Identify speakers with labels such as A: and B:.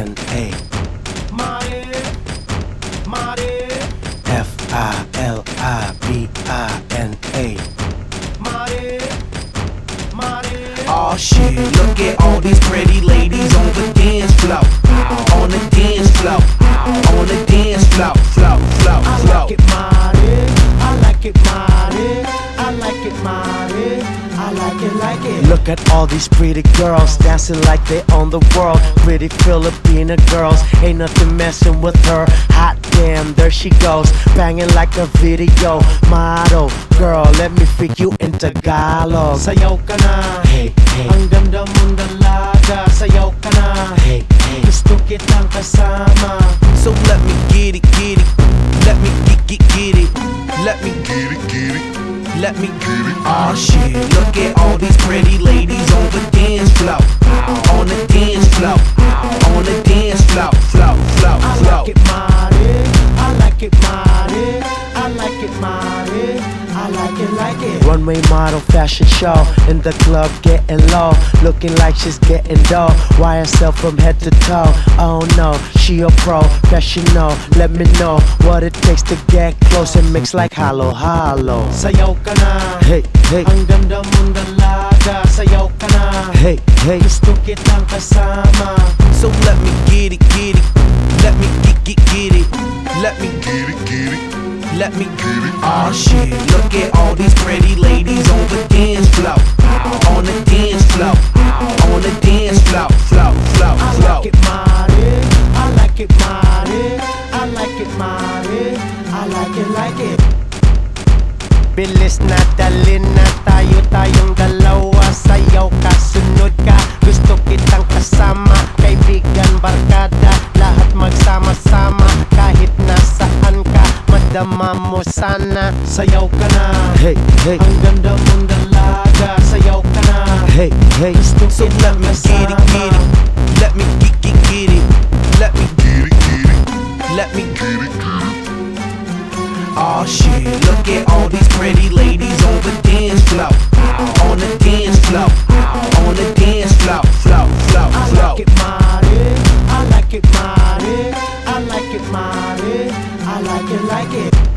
A: Mare, Mare,
B: Filipina.
A: Mare, Mare.
B: Oh shit, look at all these pretty ladies on the dance floor. On the dance floor. On the dance floor. Flow, flow,
A: I
B: flow.
A: like it, Mare. I like it, Mare. I like it, Mare. I like it.
C: Look at all these pretty girls dancing like they own the world. Pretty Filipina girls, ain't nothing messing with her. Hot damn, there she goes, banging like a video model. Girl, let me freak you in Tagalog.
A: Sayaw ka na,
C: Hey, hey,
A: ang ganda mong dalaga. Sayaw ka na,
C: hey, hey.
A: gusto kitang kasama.
B: So let me get it, get it. Let me get it. Let me get it, get it. Let me get it. Oh shit, look at all these pretty ladies on the dance floor. On the dance floor. On the dance floor. Flow, flow,
A: I
B: flow.
A: like it, Mare. I like it, Mare. I like it, Mare. I like it.
C: Runway model fashion show in the club getting low, looking like she's getting dough. YSL from head to toe. Oh no, she a professional. Let me know what it takes to get close and mix like hollow.
A: Sayaw ka na,
C: Hey, hey,
A: ang ganda mong dalaga. Sayaw ka na,
C: hey, hey.
A: gusto kitang kasama.
B: So let me get it, get it. Let me get it. Let me get it, get it. Let me get it. Oh shit, look at all these pretty ladies on the dance floor. On the dance floor. On the dance floor. Flow, flow,
A: I
B: flow.
A: like it, Mare. I like it, Mare. I like it, Mare. I like it.
C: Bilis na dali na tayong dalawa. Sayaw ka, sunod ka, gusto kitang kasama. Kaibigan, barkada, lahat magsama-sama. Kahit nasaan ka, madama mo sana.
A: Sayaw ka na,
C: Hey, hey,
A: ang ganda mong dalaga. Sayaw ka na,
C: hey, hey.
A: gusto
B: So let
A: kitang
B: me get it, get it. Let me get it. Let me get it, get it. Let me get it, get it. Oh shit, look at all these pretty ladies on the dance floor. On the dance floor. On the dance floor. Flow, flow,
A: I
B: flow.
A: like it, Mare. I like it, Mare. I like it, Mare. I like it.